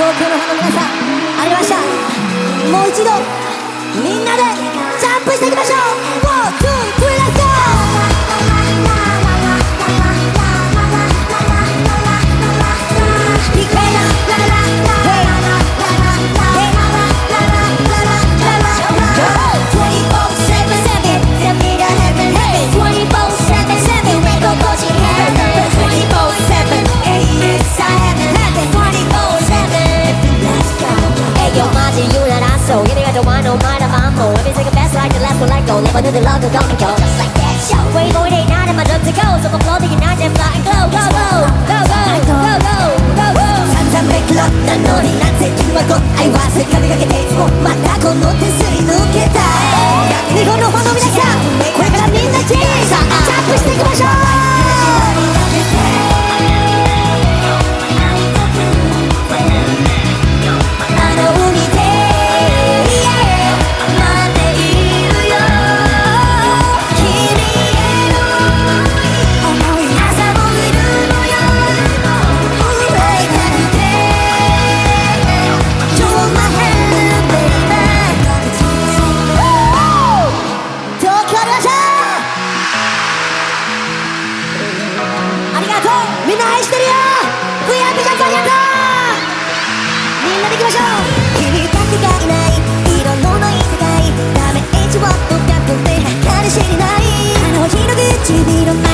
東京のファンの皆さん、ありました。もう一度みんなでジャンプしていきましょう。ワン、ツー、スリー、レッツゴー。So you got the one on my mambo. Every single best like the last one like go. Live under the log, don't go. Just like that show. Way more than nine, I'm about to go. So I'm floating and I'm flying. Go, go, go, go, go, go, go, go, go. 散々めくらったのになぜ君はこ愛はせかめがけていつもまたこの手すり抜けたい。日本のファンの皆さん、これからみんなチームさあジャンプしていきましょう。みんな愛してるよ。 VIP ジャンプありがとう。みんなでいきましょう。君だけがいない色のない世界ダメージを深くて計り知れないあの日の唇